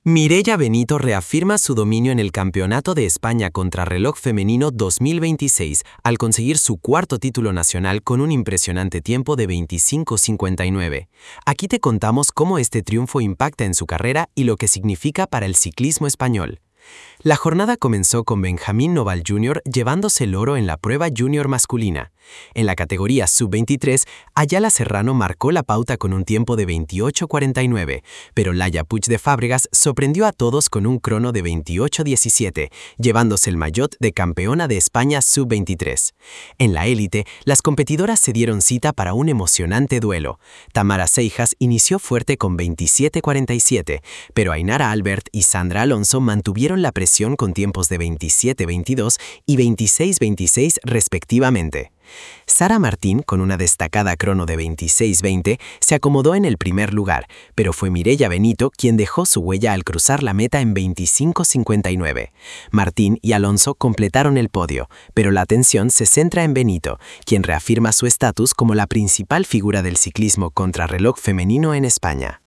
Mireia Benito reafirma su dominio en el Campeonato de España Contrarreloj Femenino 2026 al conseguir su cuarto título nacional con un impresionante tiempo de 25:59. Aquí te contamos cómo este triunfo impacta en su carrera y lo que significa para el ciclismo español. La jornada comenzó con Benjamín Noval Jr. llevándose el oro en la prueba junior masculina. En la categoría sub-23, Ayala Serrano marcó la pauta con un tiempo de 28:49, pero Laia Puig de Fábregas sorprendió a todos con un crono de 28:17, llevándose el maillot de campeona de España sub-23. En la élite, las competidoras se dieron cita para un emocionante duelo. Tamara Seijas inició fuerte con 27:47, pero Ainara Albert y Sandra Alonso mantuvieron la presión con tiempos de 27:22 y 26:26 respectivamente. Sara Martín, con una destacada crono de 26:20, se acomodó en el primer lugar, pero fue Mireia Benito quien dejó su huella al cruzar la meta en 25:59. Martín y Alonso completaron el podio, pero la atención se centra en Benito, quien reafirma su estatus como la principal figura del ciclismo contrarreloj femenino en España.